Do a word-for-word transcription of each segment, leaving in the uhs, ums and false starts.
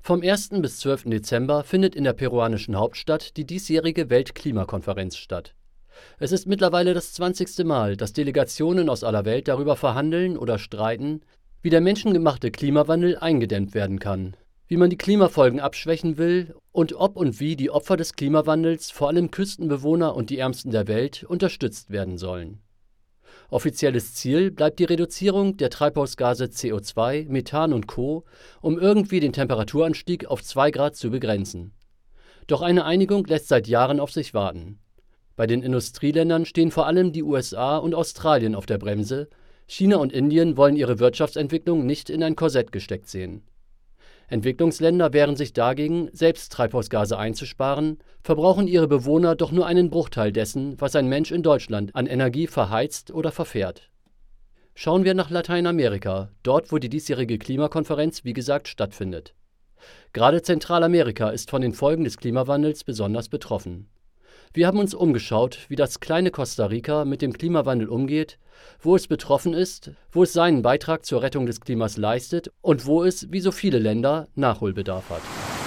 Vom ersten bis zwölften Dezember findet in der peruanischen Hauptstadt die diesjährige Weltklimakonferenz statt. Es ist mittlerweile das zwanzigste Mal, dass Delegationen aus aller Welt darüber verhandeln oder streiten, wie der menschengemachte Klimawandel eingedämmt werden kann, wie man die Klimafolgen abschwächen will und ob und wie die Opfer des Klimawandels, vor allem Küstenbewohner und die Ärmsten der Welt, unterstützt werden sollen. Offizielles Ziel bleibt die Reduzierung der Treibhausgase C O zwei, Methan und Co., um irgendwie den Temperaturanstieg auf zwei Grad zu begrenzen. Doch eine Einigung lässt seit Jahren auf sich warten. Bei den Industrieländern stehen vor allem die U S A und Australien auf der Bremse, China und Indien wollen ihre Wirtschaftsentwicklung nicht in ein Korsett gesteckt sehen. Entwicklungsländer wehren sich dagegen, selbst Treibhausgase einzusparen, verbrauchen ihre Bewohner doch nur einen Bruchteil dessen, was ein Mensch in Deutschland an Energie verheizt oder verfährt. Schauen wir nach Lateinamerika, dort wo die diesjährige Klimakonferenz wie gesagt stattfindet. Gerade Zentralamerika ist von den Folgen des Klimawandels besonders betroffen. Wir haben uns umgeschaut, wie das kleine Costa Rica mit dem Klimawandel umgeht, wo es betroffen ist, wo es seinen Beitrag zur Rettung des Klimas leistet und wo es, wie so viele Länder, Nachholbedarf hat.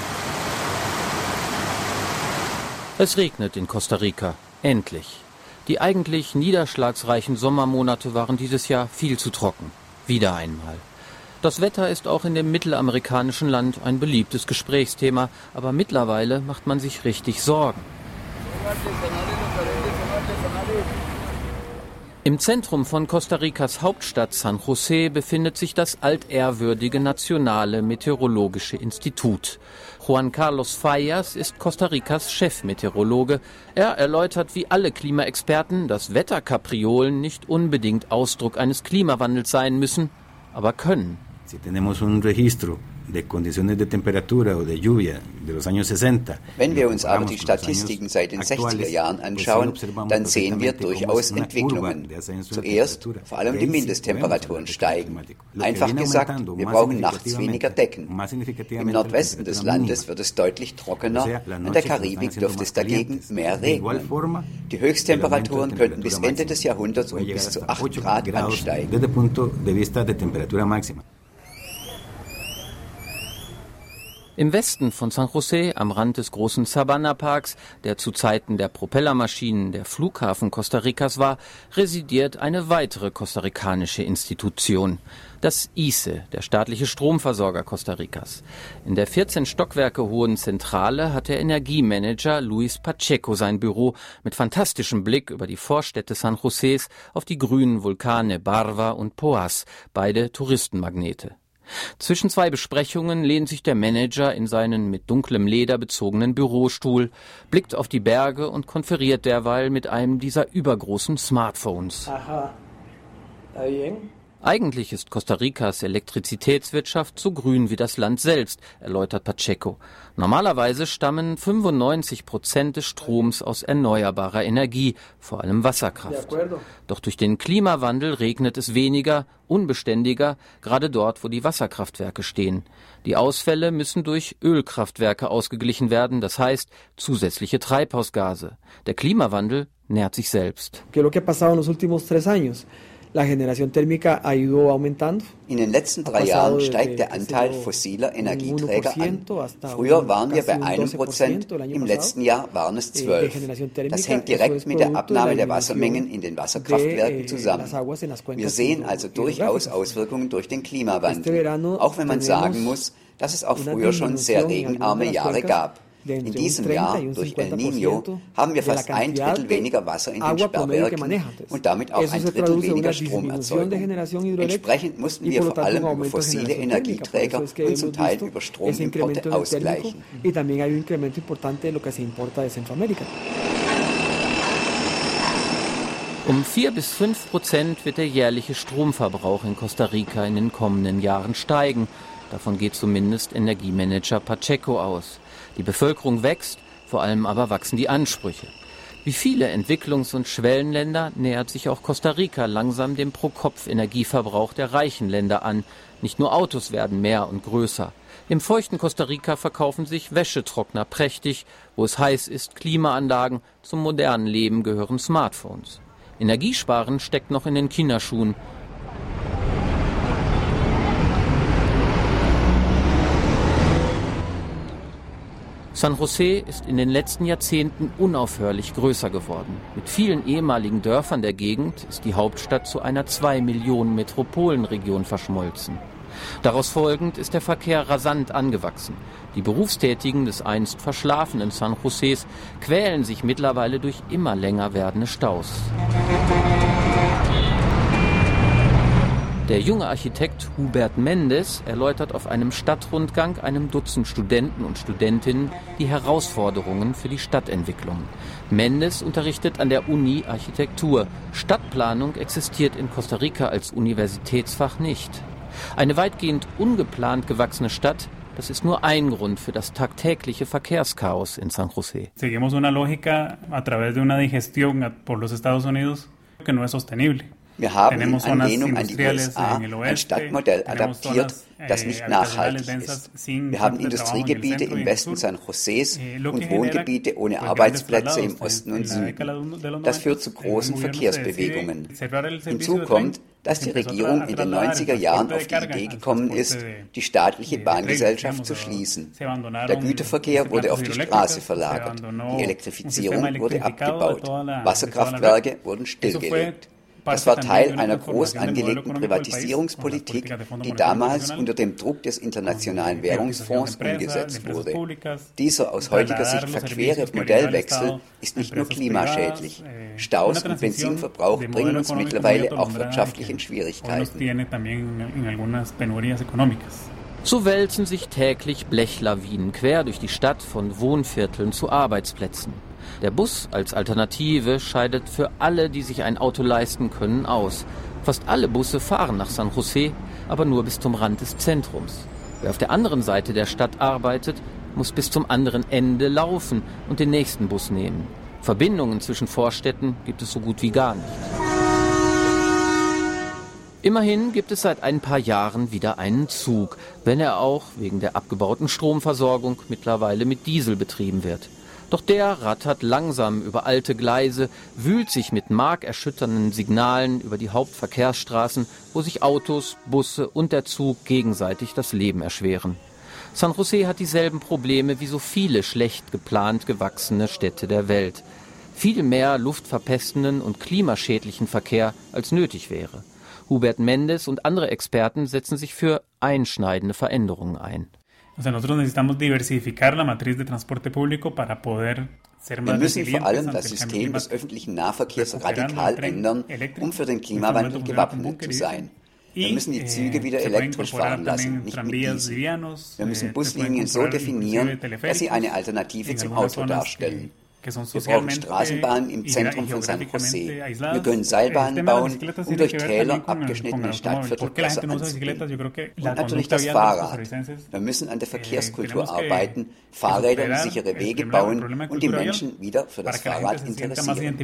Es regnet in Costa Rica. Endlich. Die eigentlich niederschlagsreichen Sommermonate waren dieses Jahr viel zu trocken. Wieder einmal. Das Wetter ist auch in dem mittelamerikanischen Land ein beliebtes Gesprächsthema, aber mittlerweile macht man sich richtig Sorgen. Im Zentrum von Costa Ricas Hauptstadt San José befindet sich das altehrwürdige Nationale Meteorologische Institut. Juan Carlos Fallas ist Costa Ricas Chefmeteorologe. Er erläutert wie alle Klimaexperten, dass Wetterkapriolen nicht unbedingt Ausdruck eines Klimawandels sein müssen, aber können. Si tenemos un registro de condiciones de temperatura o de lluvia de los años sesenta. Wenn wir uns aber die Statistiken seit den sechziger Jahren anschauen, dann sehen wir durchaus Entwicklungen. Zuerst, vor allem die Mindesttemperaturen steigen. Einfach gesagt, wir brauchen nachts weniger Decken. Im Nordwesten des Landes wird es deutlich trockener, an der Karibik dürfte es dagegen mehr regnen. Die Höchsttemperaturen könnten bis Ende des Jahrhunderts um bis zu acht Grad ansteigen. Im Westen von San José, am Rand des großen Sabana-Parks, der zu Zeiten der Propellermaschinen der Flughafen Costa Ricas war, residiert eine weitere kostarikanische Institution, das I C E, der staatliche Stromversorger Costa Ricas. In der vierzehn Stockwerke hohen Zentrale hat der Energiemanager Luis Pacheco sein Büro mit fantastischem Blick über die Vorstädte San Josés auf die grünen Vulkane Barva und Poás, beide Touristenmagnete. Zwischen zwei Besprechungen lehnt sich der Manager in seinen mit dunklem Leder bezogenen Bürostuhl, blickt auf die Berge und konferiert derweil mit einem dieser übergroßen Smartphones. Aha. Eigentlich ist Costa Ricas Elektrizitätswirtschaft so grün wie das Land selbst, erläutert Pacheco. Normalerweise stammen fünfundneunzig Prozent des Stroms aus erneuerbarer Energie, vor allem Wasserkraft. Doch durch den Klimawandel regnet es weniger, unbeständiger, gerade dort, wo die Wasserkraftwerke stehen. Die Ausfälle müssen durch Ölkraftwerke ausgeglichen werden, das heißt zusätzliche Treibhausgase. Der Klimawandel nährt sich selbst. In den letzten drei Jahren steigt der Anteil fossiler Energieträger an. Früher waren wir bei einem Prozent, im letzten Jahr waren es zwölf. Das hängt direkt mit der Abnahme der Wassermengen in den Wasserkraftwerken zusammen. Wir sehen also durchaus Auswirkungen durch den Klimawandel, auch wenn man sagen muss, dass es auch früher schon sehr regenarme Jahre gab. In diesem Jahr, durch El Niño, haben wir fast ein Drittel weniger Wasser in den Sperrwerken und damit auch ein Drittel weniger Stromerzeugung. Entsprechend mussten wir vor allem über fossile Energieträger und zum Teil über Stromimporte ausgleichen. Um vier bis fünf Prozent wird der jährliche Stromverbrauch in Costa Rica in den kommenden Jahren steigen. Davon geht zumindest Energiemanager Pacheco aus. Die Bevölkerung wächst, vor allem aber wachsen die Ansprüche. Wie viele Entwicklungs- und Schwellenländer nähert sich auch Costa Rica langsam dem Pro-Kopf-Energieverbrauch der reichen Länder an. Nicht nur Autos werden mehr und größer. Im feuchten Costa Rica verkaufen sich Wäschetrockner prächtig. Wo es heiß ist, Klimaanlagen. Zum modernen Leben gehören Smartphones. Energiesparen steckt noch in den Kinderschuhen. San José ist in den letzten Jahrzehnten unaufhörlich größer geworden. Mit vielen ehemaligen Dörfern der Gegend ist die Hauptstadt zu einer zwei Millionen Metropolenregion verschmolzen. Daraus folgend ist der Verkehr rasant angewachsen. Die Berufstätigen des einst verschlafenen San Josés quälen sich mittlerweile durch immer länger werdende Staus. Der junge Architekt Hubert Mendes erläutert auf einem Stadtrundgang einem Dutzend Studenten und Studentinnen die Herausforderungen für die Stadtentwicklung. Mendes unterrichtet an der Uni Architektur. Stadtplanung existiert in Costa Rica als Universitätsfach nicht. Eine weitgehend ungeplant gewachsene Stadt, das ist nur ein Grund für das tagtägliche Verkehrschaos in San José. Seguimos una lógica a través de una digestión por los Estados Unidos que no es sostenible. Wir haben in Anlehnung an die U S A ein Stadtmodell adaptiert, das nicht nachhaltig ist. Wir haben Industriegebiete im Westen San Josés und Wohngebiete ohne Arbeitsplätze im Osten und Süden. Das führt zu großen Verkehrsbewegungen. Hinzu kommt, dass die Regierung in den neunziger Jahren auf die Idee gekommen ist, die staatliche Bahngesellschaft zu schließen. Der Güterverkehr wurde auf die Straße verlagert. Die Elektrifizierung wurde abgebaut. Wasserkraftwerke wurden stillgelegt. Das war Teil einer groß angelegten Privatisierungspolitik, die damals unter dem Druck des Internationalen Währungsfonds umgesetzt wurde. Dieser aus heutiger Sicht verquere Modellwechsel ist nicht nur klimaschädlich. Staus und Benzinverbrauch bringen uns mittlerweile auch wirtschaftlich in Schwierigkeiten. So wälzen sich täglich Blechlawinen quer durch die Stadt von Wohnvierteln zu Arbeitsplätzen. Der Bus als Alternative scheidet für alle, die sich ein Auto leisten können, aus. Fast alle Busse fahren nach San José, aber nur bis zum Rand des Zentrums. Wer auf der anderen Seite der Stadt arbeitet, muss bis zum anderen Ende laufen und den nächsten Bus nehmen. Verbindungen zwischen Vorstädten gibt es so gut wie gar nicht. Immerhin gibt es seit ein paar Jahren wieder einen Zug, wenn er auch wegen der abgebauten Stromversorgung mittlerweile mit Diesel betrieben wird. Doch der rattert langsam über alte Gleise, wühlt sich mit markerschütternden Signalen über die Hauptverkehrsstraßen, wo sich Autos, Busse und der Zug gegenseitig das Leben erschweren. San José hat dieselben Probleme wie so viele schlecht geplant gewachsene Städte der Welt. Viel mehr luftverpestenden und klimaschädlichen Verkehr als nötig wäre. Hubert Mendes und andere Experten setzen sich für einschneidende Veränderungen ein. Wir müssen vor allem das System des öffentlichen Nahverkehrs radikal ändern, um für den Klimawandel gewappnet zu sein. Wir müssen die Züge wieder elektrisch fahren lassen, nicht mit Diesel. Wir müssen Buslinien so definieren, dass sie eine Alternative zum Auto darstellen. Wir brauchen Straßenbahnen im Zentrum von San José. Wir können Seilbahnen bauen, um durch Täler abgeschnittene Stadtviertel besser anzubieten. Und natürlich das Fahrrad. Wir müssen an der Verkehrskultur arbeiten, Fahrräder und sichere Wege bauen und die Menschen wieder für das Fahrrad interessieren.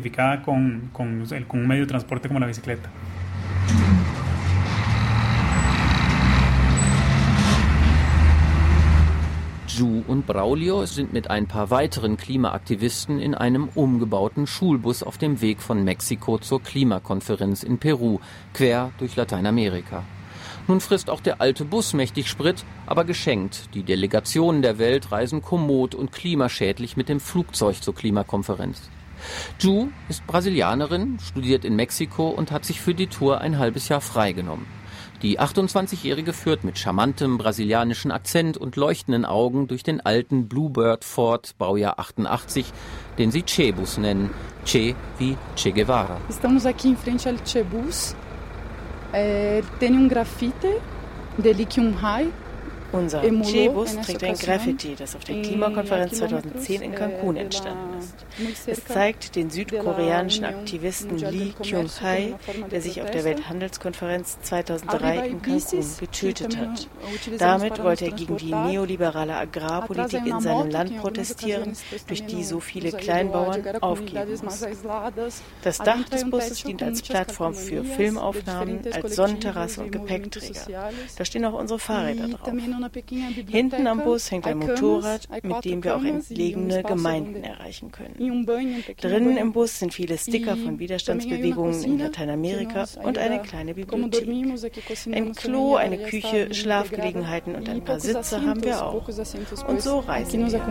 Ju und Braulio sind mit ein paar weiteren Klimaaktivisten in einem umgebauten Schulbus auf dem Weg von Mexiko zur Klimakonferenz in Peru, quer durch Lateinamerika. Nun frisst auch der alte Bus mächtig Sprit, aber geschenkt. Die Delegationen der Welt reisen kommod und klimaschädlich mit dem Flugzeug zur Klimakonferenz. Ju ist Brasilianerin, studiert in Mexiko und hat sich für die Tour ein halbes Jahr freigenommen. Die achtundzwanzigjährige führt mit charmantem brasilianischen Akzent und leuchtenden Augen durch den alten Bluebird Ford Baujahr achtundachtzig, den sie Che-Bus nennen. Che wie Che Guevara. Estamos aqui em frente ao Che-Bus. É, tem um grafite de Lithium High. Unser Che-Bus trägt ein Graffiti, das auf der Klimakonferenz zweitausendzehn in Cancun entstanden ist. Es zeigt den südkoreanischen Aktivisten Lee Kyung-hae, der sich auf der Welthandelskonferenz zweitausenddrei in Cancun getötet hat. Damit wollte er gegen die neoliberale Agrarpolitik in seinem Land protestieren, durch die so viele Kleinbauern aufgeben mussten. Das Dach des Busses dient als Plattform für Filmaufnahmen, als Sonnenterrasse und Gepäckträger. Da stehen auch unsere Fahrräder drauf. Hinten am Bus hängt ein Motorrad, mit dem wir auch entlegene Gemeinden erreichen können. Drinnen im Bus sind viele Sticker von Widerstandsbewegungen in Lateinamerika und eine kleine Bibliothek. Ein Klo, eine Küche, Schlafgelegenheiten und ein paar Sitze haben wir auch. Und so reisen wir.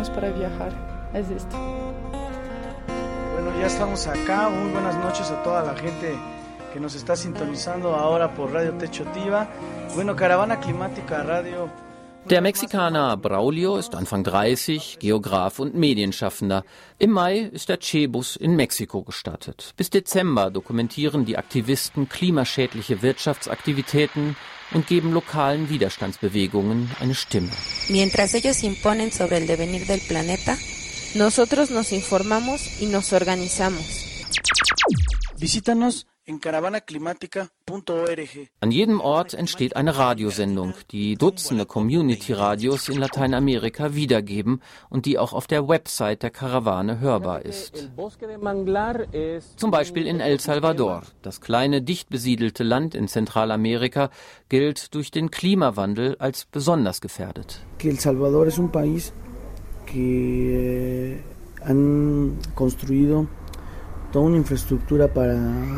Bueno, ya estamos acá. Muy buenas noches a toda la gente que nos está sintonizando ahora por Radio Techotiva. Bueno, Caravana Climática Radio. Der Mexikaner Braulio ist Anfang dreißig, Geograf und Medienschaffender. Im Mai ist der Che-Bus in Mexiko gestartet. Bis Dezember dokumentieren die Aktivisten klimaschädliche Wirtschaftsaktivitäten und geben lokalen Widerstandsbewegungen eine Stimme. Mientras ellos imponen sobre el devenir del planeta, nosotros nos informamos y nos organizamos. Visítanos en caravana climática punto org. An jedem Ort entsteht eine Radiosendung, die Dutzende Community-Radios in Lateinamerika wiedergeben und die auch auf der Website der Karawane hörbar ist. Zum Beispiel in El Salvador. Das kleine, dicht besiedelte Land in Zentralamerika gilt durch den Klimawandel als besonders gefährdet. El Salvador es un país que han construido toda una infraestructura para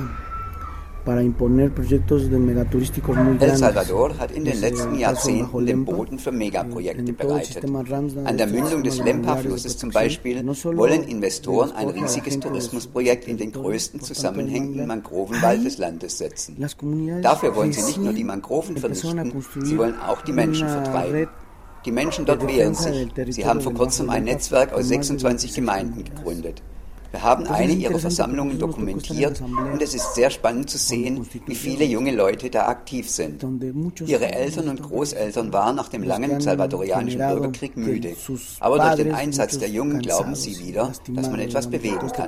El Salvador hat in den letzten Jahrzehnten den Boden für Megaprojekte bereitet. An der Mündung des Lempa-Flusses zum Beispiel wollen Investoren ein riesiges Tourismusprojekt in den größten zusammenhängenden Mangrovenwald des Landes setzen. Dafür wollen sie nicht nur die Mangroven vernichten, sie wollen auch die Menschen vertreiben. Die Menschen dort wehren sich. Sie haben vor kurzem ein Netzwerk aus sechsundzwanzig Gemeinden gegründet. Wir haben eine ihrer Versammlungen dokumentiert und es ist sehr spannend zu sehen, wie viele junge Leute da aktiv sind. Ihre Eltern und Großeltern waren nach dem langen salvadorianischen Bürgerkrieg müde. Aber durch den Einsatz der Jungen glauben sie wieder, dass man etwas bewegen kann.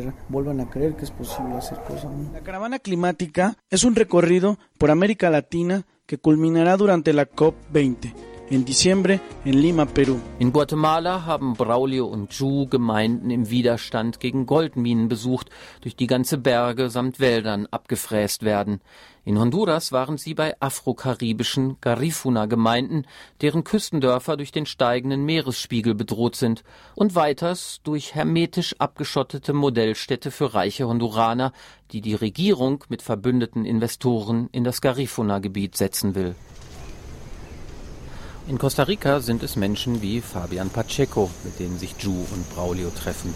La Caravana Climática es un recorrido por América Latina que culminará durante la COP veinte. In Diciembre in Lima, Peru. In Guatemala haben Braulio und Ju Gemeinden im Widerstand gegen Goldminen besucht, durch die ganze Berge samt Wäldern abgefräst werden. In Honduras waren sie bei afrokaribischen Garifuna-Gemeinden, deren Küstendörfer durch den steigenden Meeresspiegel bedroht sind, und weiters durch hermetisch abgeschottete Modellstädte für reiche Honduraner, die die Regierung mit verbündeten Investoren in das Garifuna-Gebiet setzen will. In Costa Rica sind es Menschen wie Fabian Pacheco, mit denen sich Ju und Braulio treffen.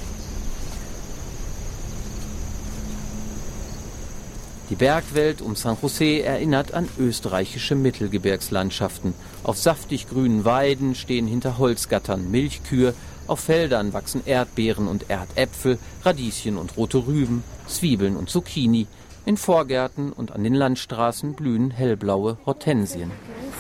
Die Bergwelt um San José erinnert an österreichische Mittelgebirgslandschaften. Auf saftig grünen Weiden stehen hinter Holzgattern Milchkühe, auf Feldern wachsen Erdbeeren und Erdäpfel, Radieschen und rote Rüben, Zwiebeln und Zucchini. In Vorgärten und an den Landstraßen blühen hellblaue Hortensien.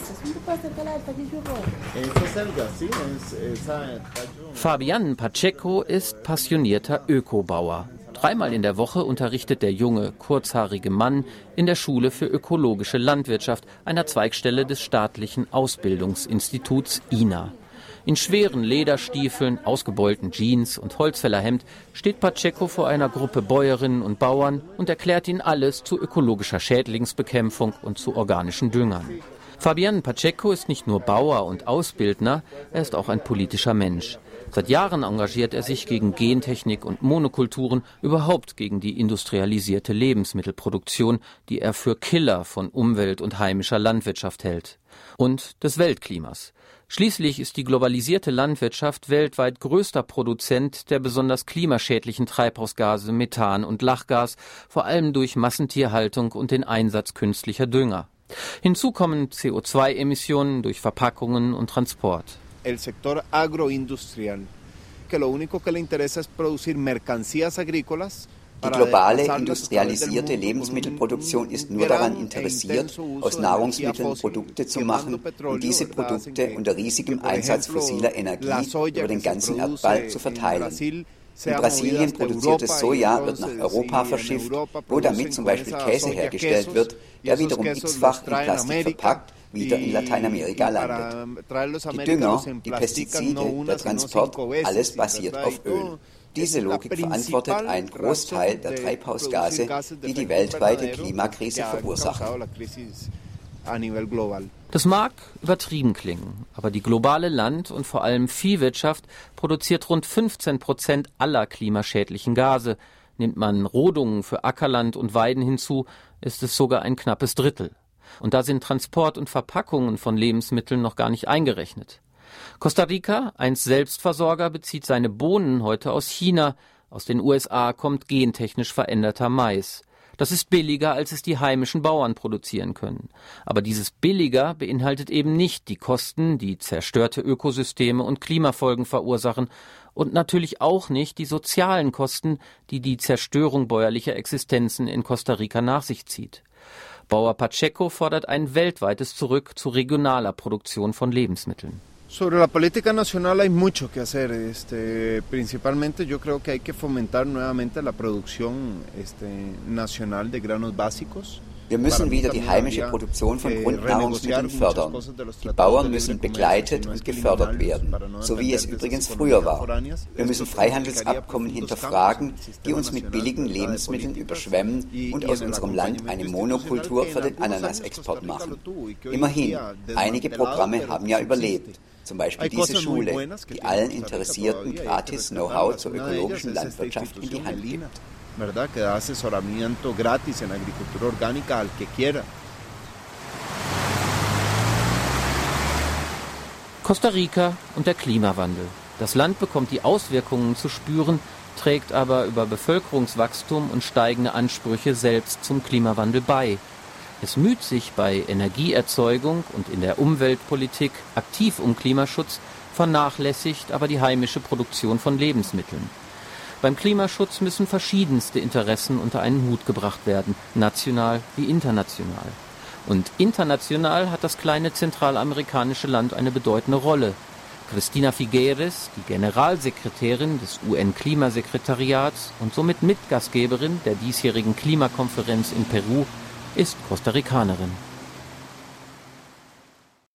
Fabian Pacheco ist passionierter Ökobauer. Dreimal in der Woche unterrichtet der junge, kurzhaarige Mann in der Schule für ökologische Landwirtschaft, einer Zweigstelle des staatlichen Ausbildungsinstituts I N A. In schweren Lederstiefeln, ausgebeulten Jeans und Holzfällerhemd steht Pacheco vor einer Gruppe Bäuerinnen und Bauern und erklärt ihnen alles zu ökologischer Schädlingsbekämpfung und zu organischen Düngern. Fabian Pacheco ist nicht nur Bauer und Ausbildner, er ist auch ein politischer Mensch. Seit Jahren engagiert er sich gegen Gentechnik und Monokulturen, überhaupt gegen die industrialisierte Lebensmittelproduktion, die er für Killer von Umwelt und heimischer Landwirtschaft hält. Und des Weltklimas. Schließlich ist die globalisierte Landwirtschaft weltweit größter Produzent der besonders klimaschädlichen Treibhausgase Methan und Lachgas, vor allem durch Massentierhaltung und den Einsatz künstlicher Dünger. Hinzu kommen C O zwei Emissionen durch Verpackungen und Transport. El sector agroindustrial, que lo único que le interesa es producir mercancías agrícolas. Die globale industrialisierte Lebensmittelproduktion ist nur daran interessiert, aus Nahrungsmitteln Produkte zu machen und diese Produkte unter riesigem Einsatz fossiler Energie über den ganzen Erdball zu verteilen. In Brasilien produziertes Soja wird nach Europa verschifft, wo damit zum Beispiel Käse hergestellt wird, der wiederum x-fach in Plastik verpackt wieder in Lateinamerika landet. Die Dünger, die Pestizide, der Transport, alles basiert auf Öl. Diese Logik verantwortet einen Großteil der Treibhausgase, die die weltweite Klimakrise verursachen. a nivel global. Das mag übertrieben klingen, aber die globale Land- und vor allem Viehwirtschaft produziert rund fünfzehn Prozent aller klimaschädlichen Gase. Nimmt man Rodungen für Ackerland und Weiden hinzu, ist es sogar ein knappes Drittel. Und da sind Transport und Verpackungen von Lebensmitteln noch gar nicht eingerechnet. Costa Rica, einst Selbstversorger, bezieht seine Bohnen heute aus China. Aus den U S A kommt gentechnisch veränderter Mais. Das ist billiger, als es die heimischen Bauern produzieren können. Aber dieses billiger beinhaltet eben nicht die Kosten, die zerstörte Ökosysteme und Klimafolgen verursachen und natürlich auch nicht die sozialen Kosten, die die Zerstörung bäuerlicher Existenzen in Costa Rica nach sich zieht. Bauer Pacheco fordert ein weltweites Zurück zu regionaler Produktion von Lebensmitteln. Sobre la política nacional hay mucho que hacer. Este, principalmente yo creo que hay que fomentar nuevamente la producción este, nacional de granos básicos. Wir müssen wieder die heimische Produktion von Grundnahrungsmitteln fördern. Die Bauern müssen begleitet und gefördert werden, so wie es übrigens früher war. Wir müssen Freihandelsabkommen hinterfragen, die uns mit billigen Lebensmitteln überschwemmen und aus unserem Land eine Monokultur für den Ananasexport machen. Immerhin, einige Programme haben ja überlebt. Zum Beispiel diese Schule, die allen Interessierten gratis Know-how zur ökologischen Landwirtschaft in die Hand gibt. ¿Verdad? Que da asesoramiento gratis en agricultura orgánica al que quiera. Costa Rica und der Klimawandel. Das Land bekommt die Auswirkungen zu spüren, trägt aber über Bevölkerungswachstum und steigende Ansprüche selbst zum Klimawandel bei. Es müht sich bei Energieerzeugung und in der Umweltpolitik aktiv um Klimaschutz, vernachlässigt aber die heimische Produktion von Lebensmitteln. Beim Klimaschutz müssen verschiedenste Interessen unter einen Hut gebracht werden, national wie international. Und international hat das kleine zentralamerikanische Land eine bedeutende Rolle. Cristina Figueres, die Generalsekretärin des U N-Klimasekretariats und somit Mitgastgeberin der diesjährigen Klimakonferenz in Peru, ist Costa Ricanerin.